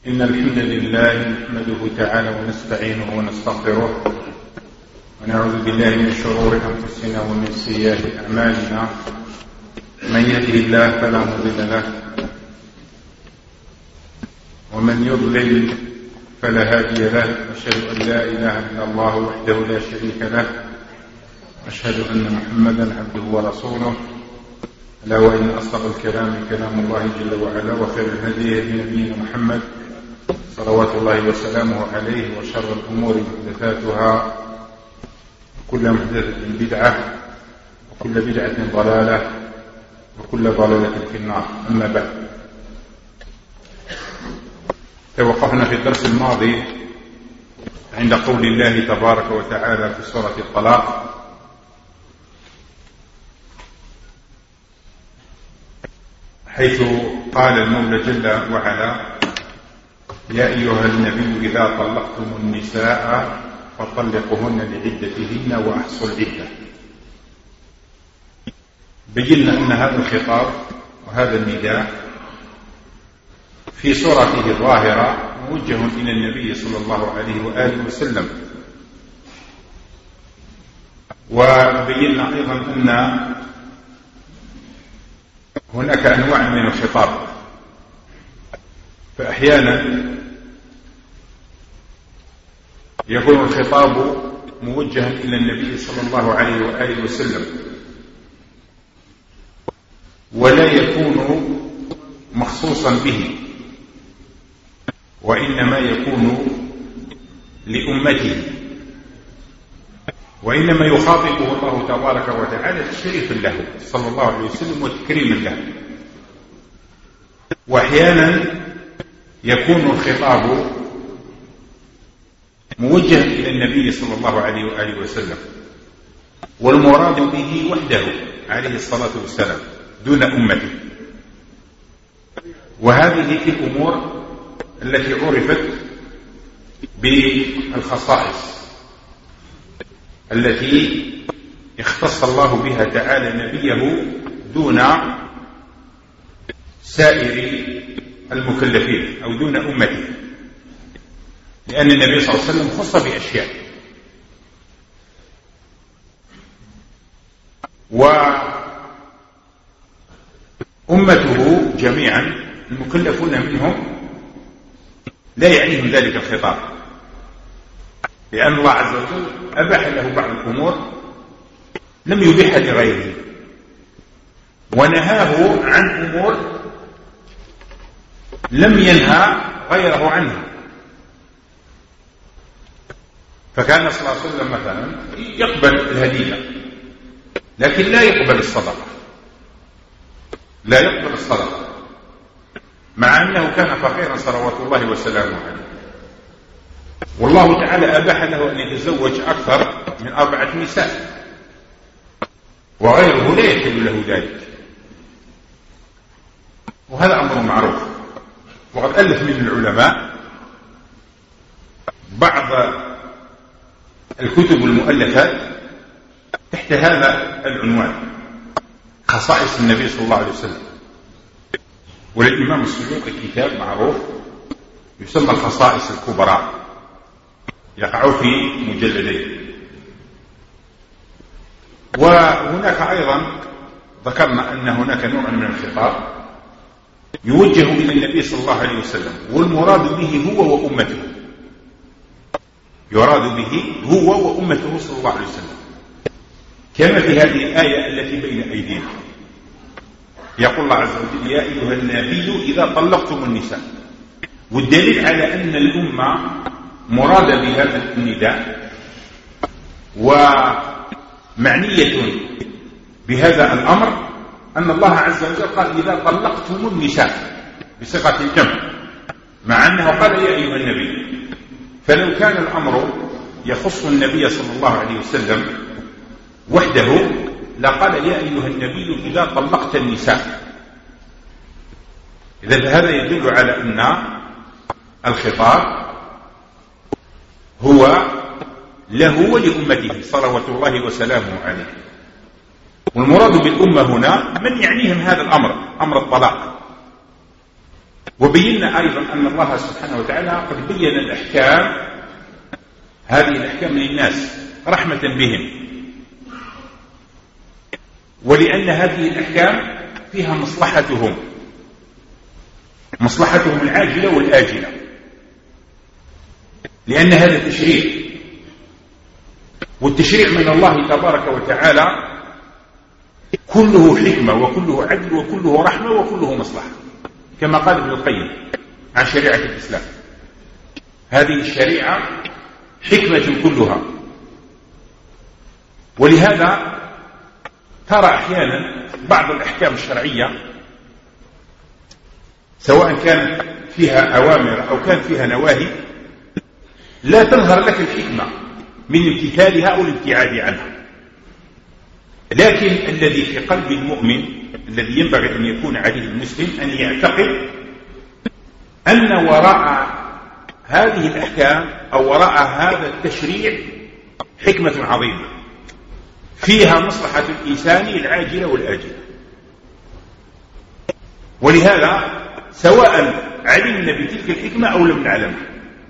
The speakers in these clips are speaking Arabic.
إن الحمد لله نحمده تعالى ونستعينه ونستغفره ونعوذ بالله من شرور أنفسنا ومن سيئات أعمالنا. من يهده الله فلا مضل له ومن يضلل فلا هادي له. أشهد أن لا إله إلا الله وحده لا شريك له، أشهد أن محمدا عبده ورسوله. ألا وإن أصدق الكلام كلام الله جل وعلا، وخير الهدي هدي نبينا محمد صلوات الله وسلامه عليه، وشر الأمور محدثاتها، وكل محدثة بدعة، وكل بدعة ضلالة، وكل ضلالة في النار. أما بعد، توقفنا في الدرس الماضي عند قول الله تبارك وتعالى في سورة الطلاق: حيث قال المولى جل وعلا: يا أيها النبي إذا طلقتم النساء فطلقوهن لعدتهن وأحصوا العدة. بينا أن هذا الخطاب وهذا النداء في صورته الظاهرة موجه إلى النبي صلى الله عليه وآله وسلم، وبينا أيضا أن هناك أنواع من الخطاب، فأحيانا يكون الخطاب موجها إلى النبي صلى الله عليه وآله وسلم، ولا يكون مخصوصا به، وإنما يكون لأمته، وإنما يخاطبه الله تبارك وتعالى تشريفا له صلى الله عليه وسلم وتكريما له. وأحيانا يكون الخطاب موجها إلى النبي صلى الله عليه وآله وسلم، والمراد به وحده عليه الصلاة والسلام دون أمته. وهذه في الأمور التي عرفت بالخصائص التي اختص الله بها تعالى نبيه دون سائر المكلفين أو دون أمته، لأن النبي صلى الله عليه وسلم خص بأشياء، وأمته جميعا المكلفون منهم لا يعنيهم ذلك الخطاب، لأن الله عز وجل أباح له بعض الأمور لم يبيحها لغيره، ونهاه عن أمور لم ينهى غيره عنها. فكان صلى الله عليه وسلم مثلا يقبل الهدية لكن لا يقبل الصدقة، لا يقبل الصدقة، مع أنه كان فقيرا صلوات الله وسلامه عليه، والله تعالى أباح له أن يتزوج أكثر من 4 نساء، وغيره لا يحل له ذلك، وهذا أمر معروف. وقد ألف من العلماء بعض الكتب المؤلفات تحت هذا العنوان: خصائص النبي صلى الله عليه وسلم. وللإمام السيوطي كتاب معروف يسمى الخصائص الكبرى، يقع في مجلدين. وهناك أيضا ذكرنا أن هناك نوع من الخطاب يوجه إلى النبي صلى الله عليه وسلم، والمراد به هو وأمته، يراد به هو وأمته صلى الله عليه وسلم، كما في هذه الآية التي بين أيدينا. يقول الله عز وجل: يا أيها النبي إذا طلقتم النساء. والدليل على أن الأمة مراد بهذا النداء ومعنية بهذا الأمر أن الله عز وجل قال: إذا طلقتم النساء بصيغة الجمع، مع أنه قال يا أيها النبي. فلو كان الأمر يخص النبي صلى الله عليه وسلم وحده لقال: يا أيها النبي إذا طلقت النساء. إذن هذا يدل على أن الخطاب هو له ولأمته صلوات الله وسلامه عليه. والمراد بالأمة هنا من يعنيهم هذا الأمر، أمر الطلاق، وبينا أيضا أن الله سبحانه وتعالى قد بين الأحكام، هذه الأحكام للناس رحمة بهم، ولأن هذه الأحكام فيها مصلحتهم العاجلة والآجلة، لأن هذا تشريع، والتشريع من الله تبارك وتعالى كله حكمة وكله عدل وكله رحمة وكله مصلحة، كما قال ابن القيم عن شريعة الإسلام: هذه الشريعة حكمة كلها. ولهذا ترى أحيانا بعض الأحكام الشرعية سواء كانت فيها أوامر أو كان فيها نواهي لا تظهر لك الحكمة من امتثالها أو الابتعاد عنها، لكن الذي في قلب المؤمن الذي ينبغي أن يكون عليه المسلم أن يعتقد أن وراء هذه الأحكام أو وراء هذا التشريع حكمة عظيمة فيها مصلحة الإنسان العاجلة والآجلة. ولهذا سواء علمنا بتلك الحكمة أو لم نعلمها،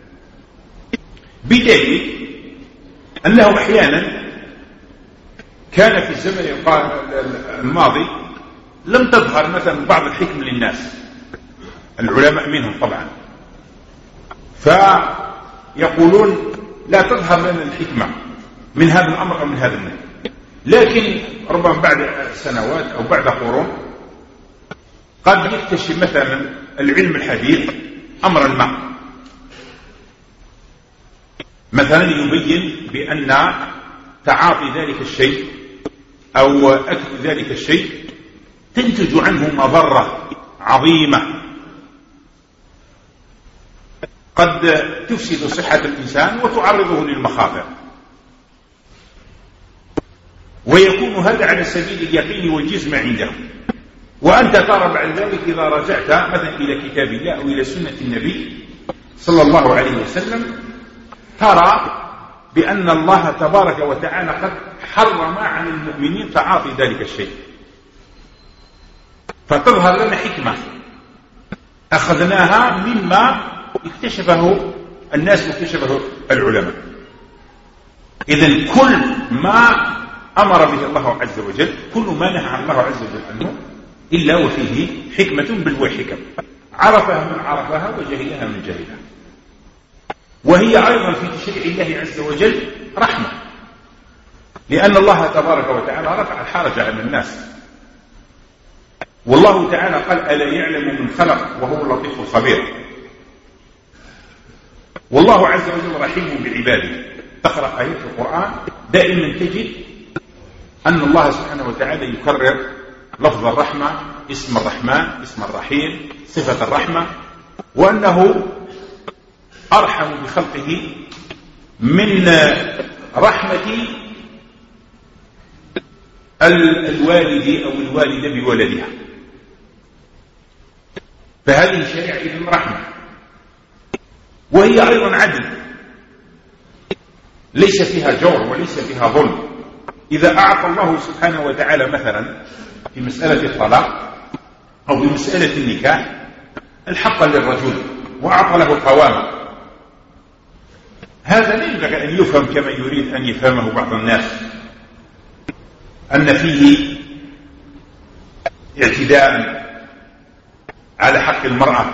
بدليل أنه أحيانا كان في الزمن الماضي لم تظهر مثلا بعض الحكم للناس، العلماء منهم طبعا، فيقولون لا تظهر لنا الحكمة من هذا الأمر أو من هذا النهي، لكن ربما بعد سنوات أو بعد قرون قد يكتشف مثلا العلم الحديث أمرا ما، مثلا يبين بأن تعاطي ذلك الشيء أو أكل ذلك الشيء تنتج عنه مضرة عظيمة قد تفسد صحة الإنسان وتعرضه للمخاطر، ويكون هذا على سبيل اليقين والجزم عنده، وأنت ترى بعد ذلك إذا رجعت مثلا إلى كتاب الله أو إلى سنة النبي صلى الله عليه وسلم ترى بأن الله تبارك وتعالى قد حرم عن المؤمنين تعاطي ذلك الشيء، فتظهر لنا حكمة أخذناها مما اكتشفه الناس واكتشفه العلماء. إذن كل ما أمر به الله عز وجل، كل ما نهى الله عز وجل عنه إلا وفيه حكمة بل وحكم، عرفها من عرفها وجهلها من جهلها، وهي أيضا في تشريع الله عز وجل رحمة، لأن الله تبارك وتعالى رفع الحرج عن الناس، والله تعالى قال: ألا يعلم من خلق وهو اللطيف الخبير. والله عز وجل رحيم بعباده. تقرأ آيات القرآن دائما تجد أن الله سبحانه وتعالى يكرر لفظ الرحمة، اسم الرحمن، اسم الرحيم، صفة الرحمة، وأنه أرحم بخلقه من رحمة الوالد أو الوالدة بولدها. فهذه الشريعة إذن رحمة، وهي أيضا عدل، ليس فيها جور وليس فيها ظلم. إذا أعطى الله سبحانه وتعالى مثلا في مسألة الطلاق أو في مسألة النكاح الحق للرجل وأعطى له القوامة، هذا لا ينبغي أن يفهم كما يريد أن يفهمه بعض الناس، أن فيه اعتداء على حق المرأة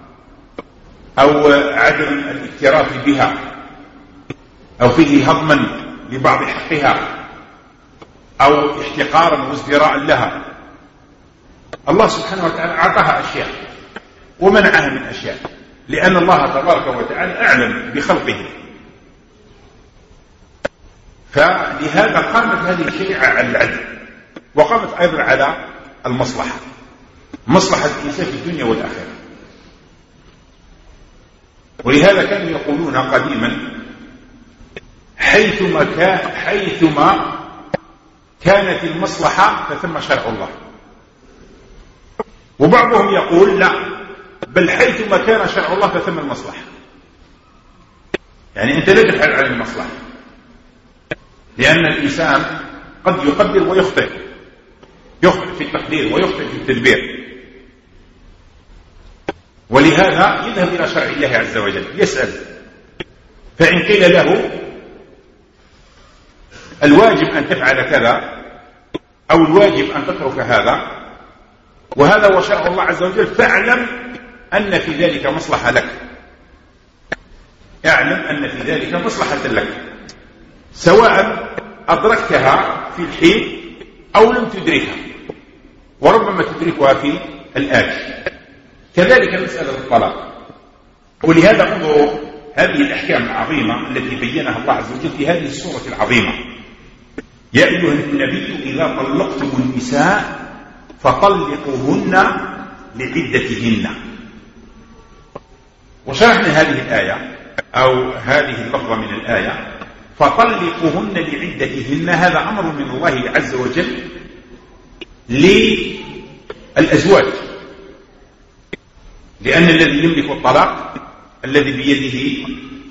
أو عدم الاكتراث بها أو فيه هضما لبعض حقها أو احتقارا وازدراء لها. الله سبحانه وتعالى أعطاها أشياء ومنعها من أشياء، لأن الله تبارك وتعالى أعلم بخلقه. فلهذا قامت هذه الشريعة على العدل، وقامت أيضا على المصلحة، مصلحة الإنسان في الدنيا والآخرة. ولهذا كانوا يقولون قديما: حيثما كانت المصلحة فثم شرع الله. وبعضهم يقول: لا، بل حيثما كان شرع الله فثم المصلحة. يعني أنت لا تفعل على المصلحة، لأن الإنسان قد يقدر ويخطئ، يخطئ في التقدير ويخطئ في التدبير. ولهذا يذهب إلى شرع الله عز وجل يسأل، فإن قيل له الواجب أن تفعل كذا أو الواجب أن تترك هذا وهذا هو شرع الله عز وجل، فاعلم أن في ذلك مصلحة لك، اعلم أن في ذلك مصلحة لك، سواء أدركتها في الحين أو لم تدركها، وربما تدركها في الآتي. كذلك مسألة الطلاق. ولهذا انظروا هذه الأحكام العظيمة التي بينها الله عز وجل في هذه السورة العظيمة: يا أيها النبي إذا طلقتم النساء فطلقوهن لعدتهن. وشرحنا هذه الآية أو هذه اللفظة من الآية فطلقوهن لعدتهن، هذا أمر من الله عز وجل للأزواج، لأن الذي يملك الطلاق الذي بيده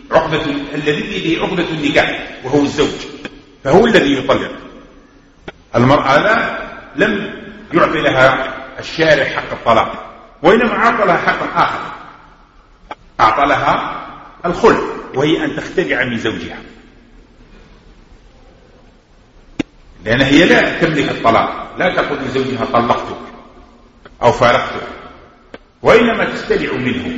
عقدة النكاح وهو الزوج، فهو الذي يطلق. المرأة لم يعطي لها الشارع حق الطلاق، وإنما أعطى لها حقا آخر، أعطى لها الخلع، وهي أن تختلع من زوجها، لأن هي لا تملك الطلاق، لا تقول لزوجها طلقتك أو فارقتك، وإنما تختلع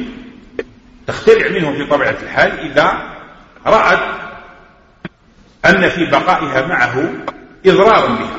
منه في طبيعة الحال إذا رأت أن في بقائها معه إضرارا بها،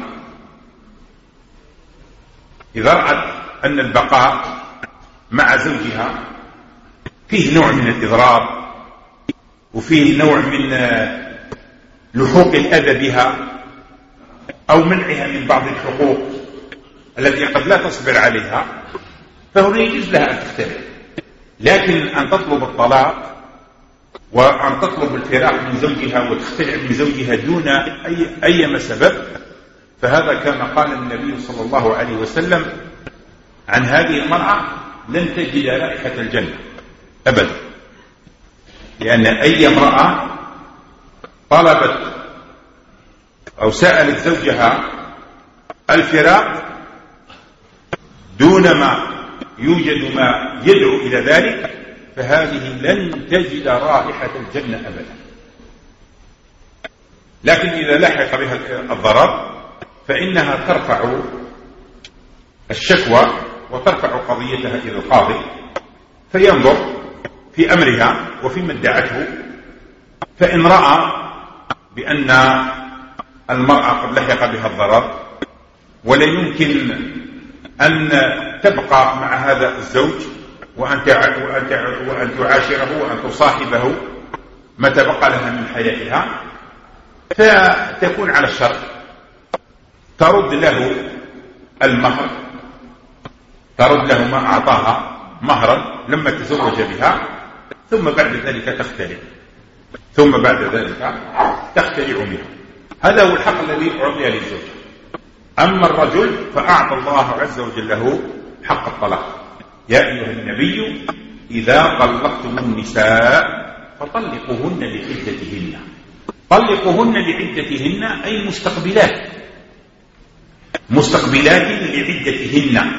إذا رأت أن البقاء مع زوجها فيه نوع من الإضرار وفيه نوع من لحوق الأذى بها أو منعها من بعض الحقوق التي قد لا تصبر عليها، فهنا يجوز لها أن تختلف. لكن أن تطلب الطلاق وأن تطلب الفراق من زوجها وتختلع من زوجها دون أي سبب، فهذا كما قال النبي صلى الله عليه وسلم عن هذه المرأة: لن تجد رائحة الجنة أبدا. لأن أي امرأة طلبت أو سألت زوجها الفراق دون ما يوجد ما يدعو إلى ذلك، فهذه لن تجد رائحة الجنة أبدا. لكن إذا لحق بها الضرر فإنها ترفع الشكوى وترفع قضيتها إلى القاضي، فينظر في أمرها وفيما ادعته، فإن رأى بأن المرأة قد لحق بها الضرر ولا يمكن أن تبقى مع هذا الزوج وأن تعاشره وأن تصاحبه ما تبقى لها من حياتها، فتكون على الشرط، ترد له المهر، ترد له ما أعطاها مهرا لما تزوج بها، ثم بعد ذلك تختلع منه. هذا هو الحق الذي أعطي للزوج. أما الرجل فأعطى الله عز وجل له حق الطلاق: يا أيها النبي إذا طلقتم النساء فطلقوهن لعدتهن. طلقوهن لعدتهن أي مستقبلات لعدتهن.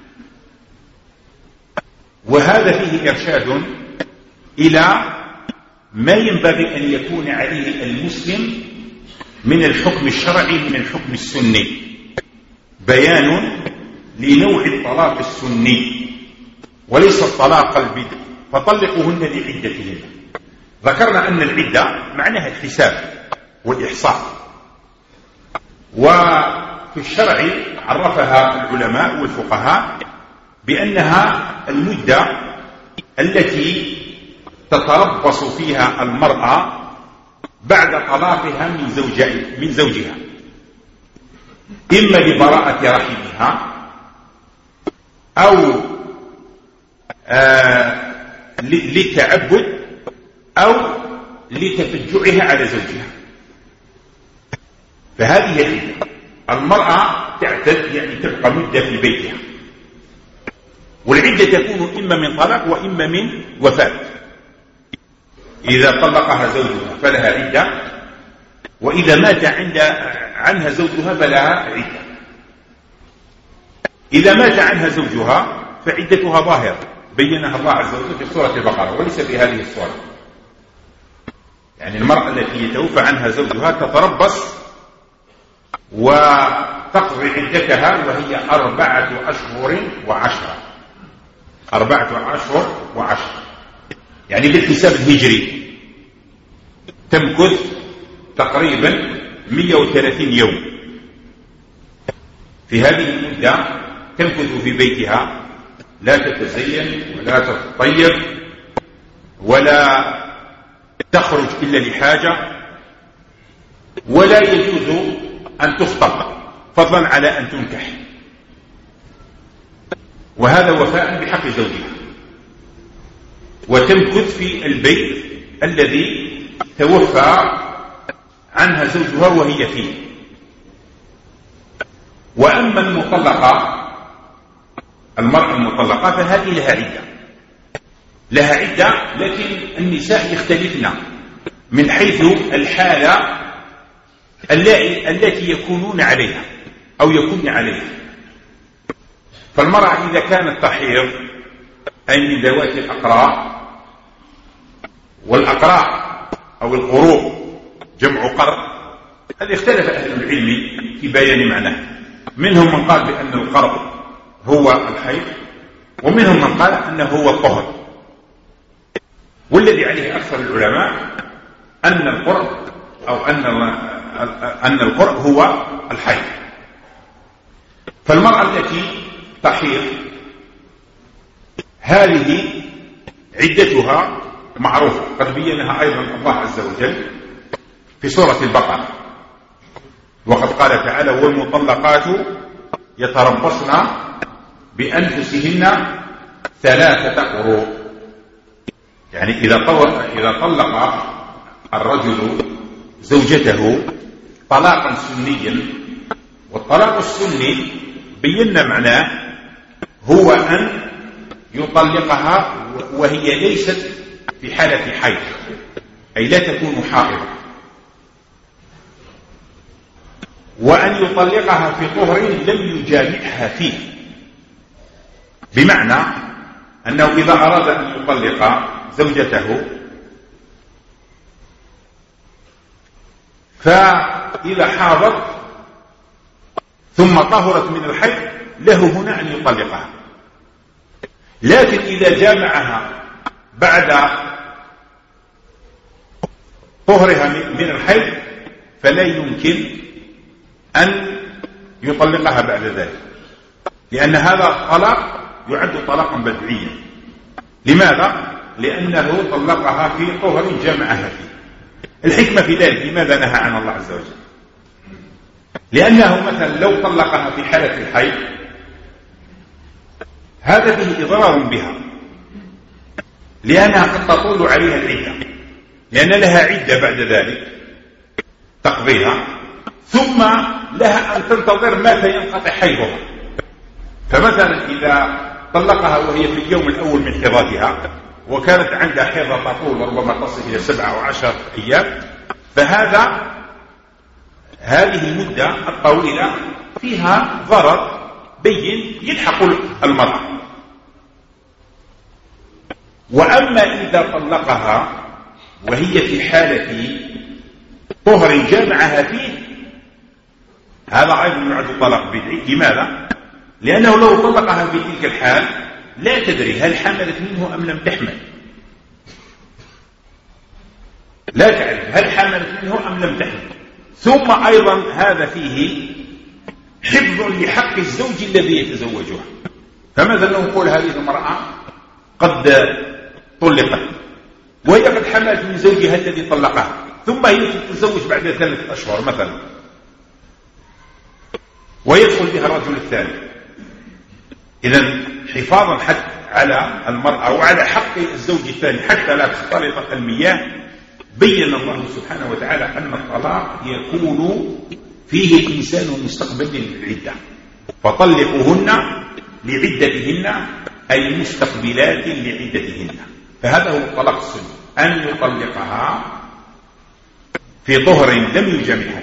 وهذا فيه إرشاد إلى ما ينبغي أن يكون عليه المسلم من الحكم الشرعي من الحكم السني، بيان لنوع الطلاق السني وليس الطلاق البدعي. فطلقوهن لعدتهن. ذكرنا أن العدة معناها الحساب والإحصاء، وفي الشرع عرفها العلماء والفقهاء بأنها المدة التي تتربص فيها المرأة بعد طلاقها من زوجها، إما لبراءة رحمها أو للتعبد أو لتفجعها على زوجها. فهذه العدة. المرأة تعتد يعني تبقى مدة في بيتها، والعدة تكون إما من طلاق وإما من وفاة. إذا طلقها زوجها فلها عدة، وإذا مات عنها زوجها فلها عدة. إذا مات عنها زوجها فعدتها ظاهرة بينها الله عز وجل في سورة البقرة وليس في هذه السورة. يعني المرأة التي يتوفى عنها زوجها تتربص وتقضي عدتها وهي 4 أشهر و10. 4 أشهر و10 يعني بالحساب الهجري تمكث تقريبا 130 يوم. في هذه المدة تمكث في بيتها، لا تتزين ولا تتطيب ولا تخرج إلا لحاجة، ولا يجوز أن تخطب فضلا على أن تنكح، وهذا وفاء بحق زوجها. وتمكث في البيت الذي توفى عنها زوجها وهي فيه. وأما المطلقة، المرأة المطلقة فهذه لها عدة، لكن النساء يختلفن من حيث الحالة التي يكونون عليها أو يكون عليها. فالمرأة إذا كانت تحيض أي من ذوات الأقراء، والأقراء أو القروء جمع قرء، هذا اختلف أهل العلم في بيان معناه. منهم من قال بأن القرء هو الحيض، ومنهم من قال أنه هو الطهر. والذي عليه أكثر العلماء أن القرء أو أن القرء هو الحيض. فالمرأة التي تحيض هذه عدتها معروفة، قد بينها أيضا الله عز وجل في سورة البقرة، وقد قال تعالى: والمطلقات يتربصن بأنفسهن 3 قروء. يعني إذا طلق الرجل زوجته طلاقا سنيا، والطلاق السني بينا معناه هو أن يطلقها وهي ليست في حالة حيض، أي لا تكون حائضة، وأن يطلقها في طهر لم يجامعها فيه، بمعنى أنه إذا أراد أن يطلق زوجته فإذا حاضت ثم طهرت من الحيض له هنا أن يطلقها. لكن إذا جامعها بعد طهرها من الحيض فلا يمكن أن يطلقها بعد ذلك، لأن هذا الطلاق يعد طلاقا بدعيا. لماذا؟ لأنه طلقها في طهر جامعها فيه. الحكمة في ذلك لماذا نهى عن الله عز وجل؟ لأنه مثلا لو طلقها في حالة الحيض هذا فيه إضرار بها، لأنها قد تطول عليها العدة، لأن لها عدة بعد ذلك تقضيها، ثم لها أن تنتظر متى ينقطع حيضها. فمثلا إذا طلقها وهي في اليوم الأول من حيضتها وكانت عندها حيضة تطول وربما تصل إلى 7 أو 10 أيام، هذه المدة الطويلة فيها ضرر بين يلحق المرأة. وأما إذا طلقها وهي في حالة طهر جامعها فيه هذا أيضا يعد طلاق بدعي. لماذا؟ لأنه لو طلقها في تلك الحال لا تدري هل حملت منه أم لم تحمل، لا تعرف هل حملت منه أم لم تحمل. ثم أيضا هذا فيه حفظ لحق الزوج الذي يتزوجها. فماذا لو نقول هذه المرأة قد طلقت وهي قد حملت من زوجها الذي طلقها، ثم هي تتزوج بعد 3 أشهر مثلا ويدخل بها الرجل الثاني. إذن حفاظا حتى على المرأة وعلى حق الزوج الثاني حتى لا تختلط المياه، بين الله سبحانه وتعالى أن الطلاق يكون فيه الإنسان مستقبل للعدة، فطلقوهن لعدتهن أي مستقبلات لعدتهن. فهذا هو الطلاق السني، أن يطلقها في طهر لم يجامعها.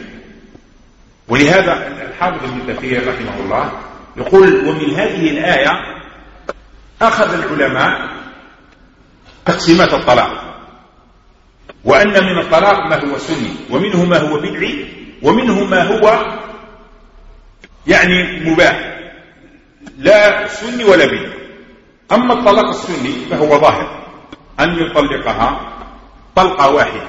ولهذا الحافظ ابن كثير رحمه الله يقول: ومن هذه الآية أخذ العلماء تقسيمات الطلاق، وأن من الطلاق ما هو سني، ومنه ما هو بدعي، ومنه ما هو يعني مباح لا سني ولا بدعي. أما الطلاق السني فهو ظاهر أن يطلقها طلقة واحدة،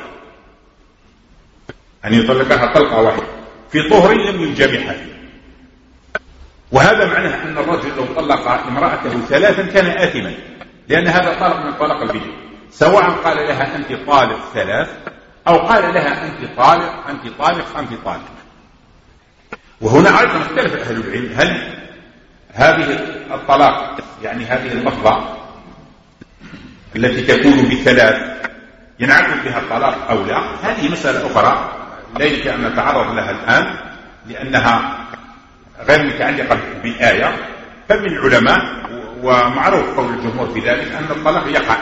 أن يطلقها طلقة واحدة في طهر لم يجامعها فيه. وهذا معناه أن الرجل لو طلق امرأته 3 كان آثما، لأن هذا طلاق من طلاق البدع، سواء قال لها أنت طالق 3 أو قال لها أنت طالق أنت طالق أنت طالق. وهنا أيضا اختلف أهل العلم، هل هذه الطلاق يعني هذه اللفظة التي تكون ب3 ينعقد بها الطلاق أو لا؟ هذه مسألة أخرى لا يمكن أن نتعرض لها الآن لأنها غير متعلقة بالآية. فمن العلماء ومعروف قول الجمهور في ذلك أن الطلاق يقع،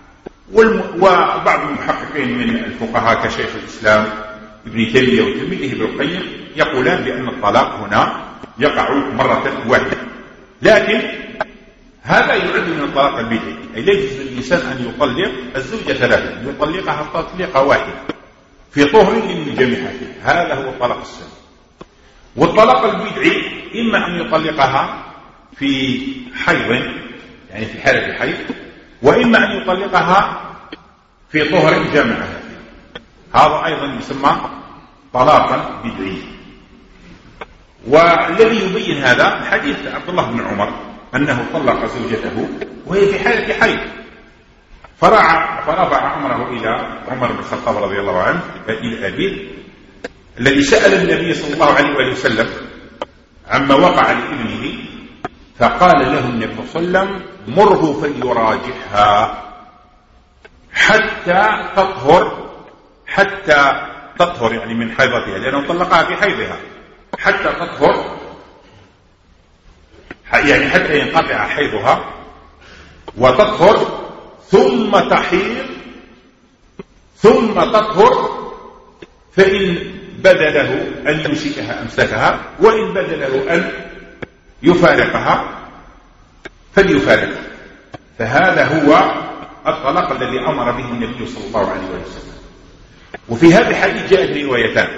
وبعض المحققين من الفقهاء كشيخ الإسلام ابن تيمية وتلميذه ابن القيم يقولان بأن الطلاق هنا يقع مرة واحدة. لكن هذا يعد من الطلاق البدعي، أي لا يجوز للإنسان أن يطلق الزوجة 3، يطلقها تطليقة واحدة في طهر لم يجامعها فيه، هذا هو الطلاق السني. والطلاق البدعي إما أن يطلقها في حيض يعني في حالة الحيض، وإما أن يطلقها في طهر جامعها فيه، هذا أيضا يسمى طلاقا بدعيا. والذي يبين هذا حديث عبد الله بن عمر أنه طلق زوجته وهي في حالة حيض، فرفع أمره إلى عمر بن الخطاب رضي الله عنه إلى أبيه الذي سأل النبي صلى الله عليه وسلم عما وقع لابنه، فقال له النبي صلى الله عليه وسلم مره فليراجعها حتى تطهر يعني من حيضتها، لأنه طلقها في حيضها حتى تطهر، يعني حتى ينقطع حيضها وتطهر ثم تحيض ثم تطهر، فإن بدا له أن يمسكها أمسكها، وإن بدا له أن يفارقها فليفارقها. فهذا هو الطلاق الذي أمر به النبي صلى الله عليه وسلم. وفي هذا الحديث جاءت روايتان،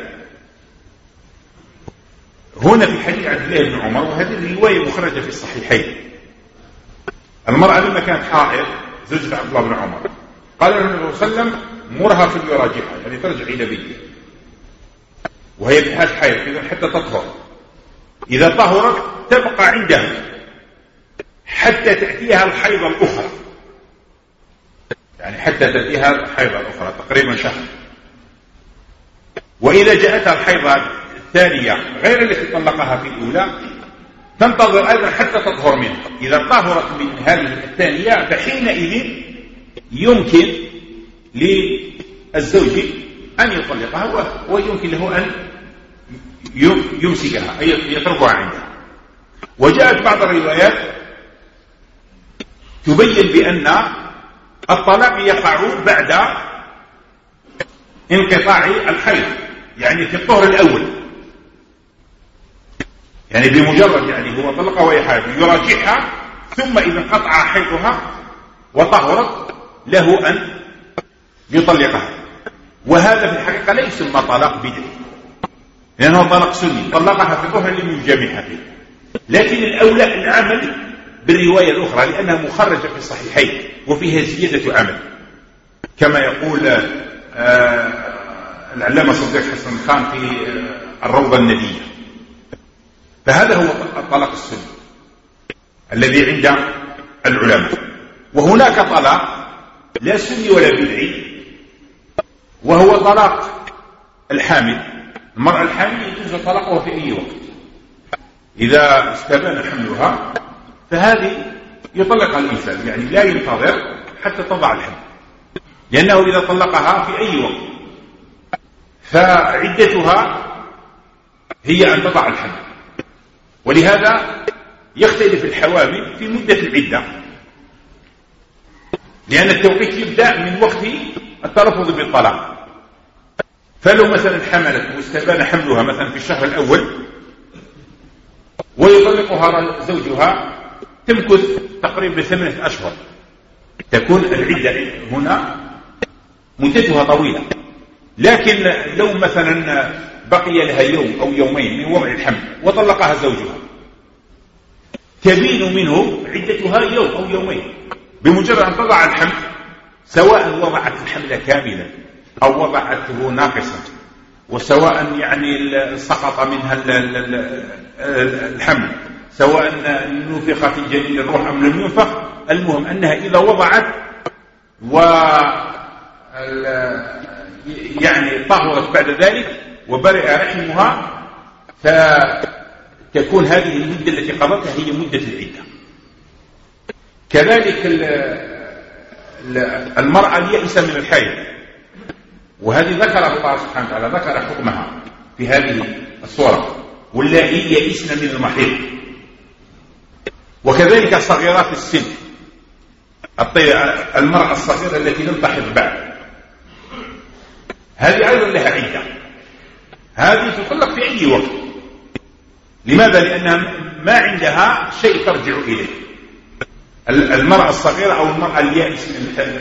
هنا في حديث عبد الله بن عمر، وهذه الرواية مخرجة في الصحيحين. المرأة لما كانت حائض زوجة عبد الله بن عمر قال له النبي صلى الله عليه وسلم مرها فليراجعها، يعني ترجع إلى بيتها وهي في حال حيض إذا حتى تطهر، إذا طهرت تبقى عندها حتى تأتيها الحيضة الأخرى، يعني حتى تأتيها الحيضة الأخرى تقريبا شهر. وإذا جاءتها الحيضة الثانية غير التي طلقها في الأولى تنتظر أيضا حتى تطهر منها. إذا طهرت من هذه الثانية فحينئذ يمكن للزوج أن يطلقها، ويمكن له أن يمسكها أي يتركها عنده. وجاءت بعض الروايات تبين بأن الطلاق يقع بعد انقطاع الحيض، يعني في الطهر الأول، يعني بمجرد يعني هو طلقها وهي حائض يراجعها، ثم إذا انقطع حيضها وطهرت له أن يطلقها. وهذا في الحقيقة لا يسمى طلاق بدعي، لأنه طلاق سني، طلقها في طهر لم يجامعها فيه. لكن الأولى العمل بالرواية الأخرى لأنها مخرجة في الصحيحين وفيها زيادة عمل، كما يقول العلامة صديق حسن خان في الروضة الندية. فهذا هو الطلاق السني الذي عند العلماء. وهناك طلاق لا سني ولا بدعي، وهو طلاق الحامل. المرأة الحامل يجوز طلاقها في أي وقت، إذا استبان حملها فهذه يطلقها الإنسان، يعني لا ينتظر حتى تضع الحمل، لأنه إذا طلقها في أي وقت فعدتها هي أن تضع الحمل. ولهذا يختلف الحوامل في مدة العدة، لأن التوقيت يبدأ من وقت التلفظ بالطلاق. فلو مثلا حملت واستبان حملها مثلا في الشهر الأول ويطلقها زوجها تمكث تقريبا 8 أشهر. تكون العدة هنا مدتها طويلة. لكن لو مثلا بقي لها يوم أو يومين من وضع الحمل وطلقها زوجها، تبين منه عدتها يوم أو يومين بمجرد أن تضع الحمل، سواء وضعت الحمل كاملا أو وضعته ناقصا، وسواء يعني سقط منها الحمل، سواء نفخ في الجنين الروح أم لم ينفخ. المهم أنها إذا وضعت يعني طهرت بعد ذلك وبرئ رحمها، فتكون هذه المدة التي قضتها هي مدة العدة. كذلك المرأة اليائسة من الحيض، وهذه ذكر الله سبحانه وتعالى ذكر حكمها في هذه الصورة، واللائي يئسن من المحيض. وكذلك صغيرات السن، المرأة الصغيرة التي لم تحض بعد، هذه أيضا لها عدة. هذه تطلق في أي وقت. لماذا؟ لأنها ما عندها شيء ترجع إليه. المرأة الصغيرة أو المرأة اليائسة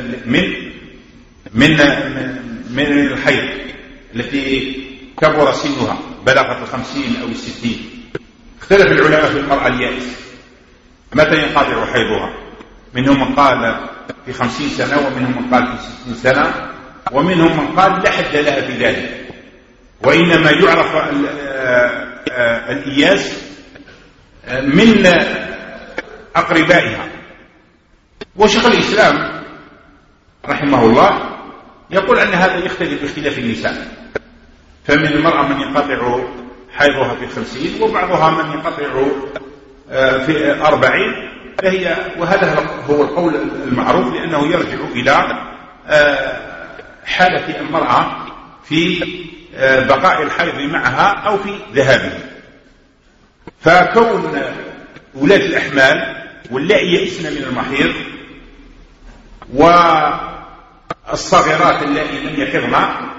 من الحيض التي كبر سنها بلغت 50 أو 60، اختلف العلماء في المرأة اليائسة متى ينقطع حيضها. منهم من قال في 50 سنة، ومنهم من قال في 60 سنة، ومنهم من قال لا حد لها في ذلك، وإنما يعرف الإياس من أقربائها. وشيخ الإسلام رحمه الله يقول أن هذا يختلف باختلاف النساء، فمن المرأة من ينقطع حيضها في 50، وبعضها من ينقطع في 40. وهذا هو القول المعروف، لأنه يرجع إلى حالة المرأة في بقاء الحيض معها أو في ذهابه. فكون ولاة الأحمال واللائي يئسن من المحيض والصغيرات اللائي لم يحضن،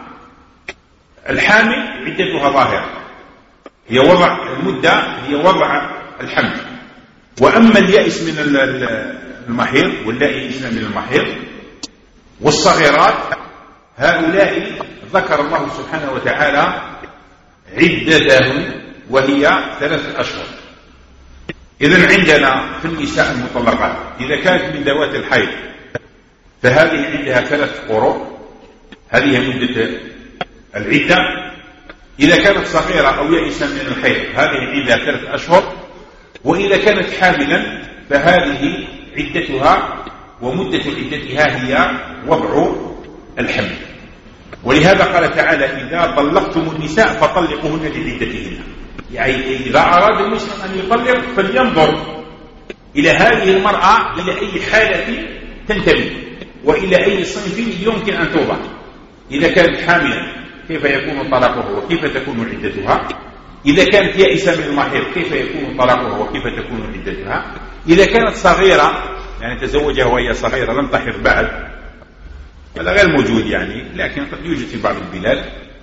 الحامل عدتها ظاهرة، هي وضع المدة، هي وضع الحمل. وأما اليائس من المحيض واللائي يئسن من المحيض والصغيرات، هؤلاء ذكر الله سبحانه وتعالى عدتهم وهي 3 أشهر. إذن عندنا في النساء المطلقات إذا كانت من ذوات الحيض فهذه عندها 3 قروء، هذه مدة العدة. إذا كانت صغيرة أو يائسة من الحيض هذه عندها 3 أشهر. وإذا كانت حاملا فهذه عدتها ومدة عدتها هي وضع الحمل. ولهذا قال تعالى: إذا طلقتم النساء فطلقوهن لعدتهن. يعني إذا أراد المسلم أن يطلق فلينظر إلى هذه المرأة إلى أي حالة تنتمي وإلى أي صنف يمكن أن توضع. إذا كانت حاملا كيف يكون طلاقها وكيف تكون عدتها؟ إذا كانت يائسة من المحيض كيف يكون طلاقها وكيف تكون عدتها؟ إذا كانت صغيرة يعني تزوجها وهي صغيرة لم تحض بعد، هذا غير موجود يعني، لكن قد يوجد في بعض البلاد.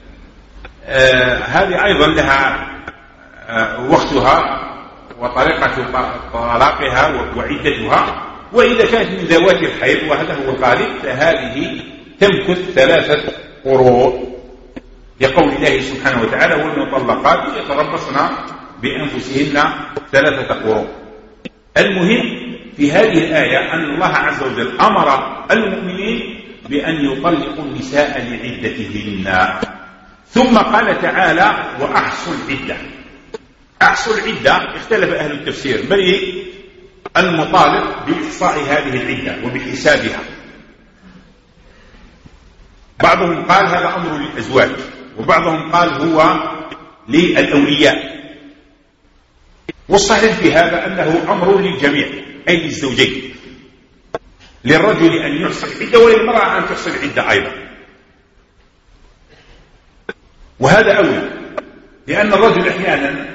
هذه أيضا لها وقتها وطريقة طلاقها وعدتها. وإذا كانت من ذوات الحيض وهذا هو الغالب فهذه تمكث 3 قروء، لقول الله سبحانه وتعالى: والمطلقات يتربصن بأنفسهن 3 قروء. المهم في هذه الآية أن الله عز وجل أمر المؤمنين بأن يطلقوا النساء لعدتهن، ثم قال تعالى: وأحصوا العدة. أحصوا العدة اختلف أهل التفسير بل المطالب بإحصاء هذه العدة وبحسابها. بعضهم قال هذا أمر للأزواج، وبعضهم قال هو للأولياء. والصحيح في هذا أنه أمر للجميع أي للزوجين، للرجل أن يحصي العدة وللمرأة أن تحصي العدة أيضا. وهذا أولى، لأن الرجل أحيانا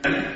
أن